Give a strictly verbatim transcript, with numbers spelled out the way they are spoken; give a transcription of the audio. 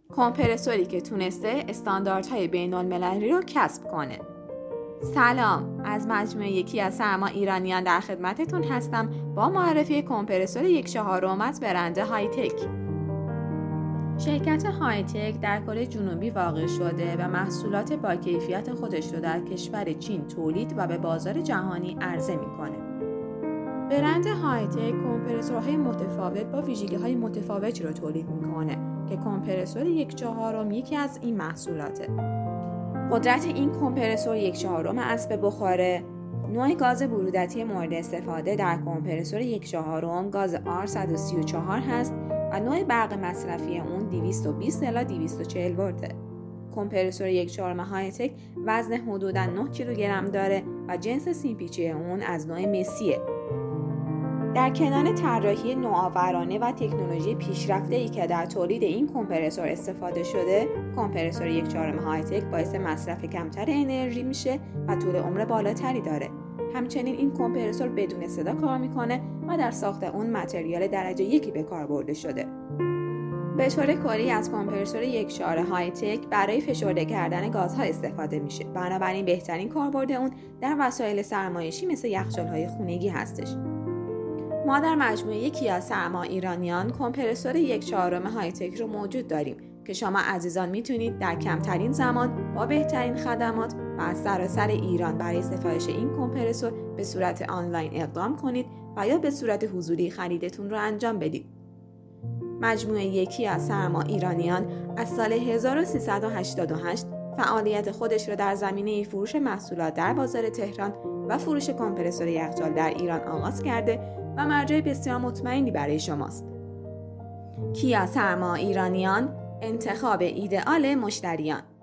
کمپرسوری که تونسته استانداردهای بین‌المللی رو کسب کنه. سلام، از مجموعه یکی از سرما ایرانیان در خدمتتون هستم با معرفی کمپرسور یک چهارم از برند هایتک. شرکت هایتک در کره جنوبی واقع شده و محصولات با کیفیت خودش رو در کشور چین تولید و به بازار جهانی عرضه میکنه. برند هایتک کمپرسورهای متفاوت با ویژگی‌های متفاوتی رو تولید میکنه که کمپرسور یک چهارم یکی از این محصولاته. قدرت این کمپرسور یک چهارم اسب بخاره، نوع گاز برودتی مورد استفاده در کمپرسور یک چهارم گاز آر صد و سی و چهار هست و نوع برق مصرفی اون دویست و بیست الی دویست و چهل ولته. کمپرسور یک چهارم هایتک وزن حدوداً نه کیلوگرم داره و جنس سیمپیچی اون از نوع مسیه. در کنار طراحی نوآورانه و تکنولوژی پیشرفته‌ای که در تولید این کمپرسور استفاده شده، کمپرسور یک چهارم هایتک باعث مصرف کمتر انرژی میشه و طول عمر بالاتری داره. همچنین این کمپرسور بدون صدا کار میکنه و در ساخت اون متریال درجه یکی به کار برده شده. به طور کلی از کمپرسور یک چهارم هایتک برای فشرده کردن گازها استفاده میشه. بنابراین بهترین کاربرد اون در وسایل سرمایشی مثل یخچال‌های خونگی هستش. ما در مجموعه یکی از سرما ایرانیان کمپرسور یک چهارم هایتک رو موجود داریم که شما عزیزان میتونید در کمترین زمان با بهترین خدمات و از سراسر ایران برای سفارش این کمپرسور به صورت آنلاین اقدام کنید و یا به صورت حضوری خریدتون رو انجام بدید. مجموعه یکی از سرما ایرانیان از سال هزار و سیصد و هشتاد و هشت فعالیت خودش را در زمینه فروش محصولات در بازار تهران و فروش کمپرسور یخچال در ایران آغاز کرده و مرجع بسیار مطمئنی برای شماست. کیا سرما ایرانیان، انتخاب ایدئال مشتریان.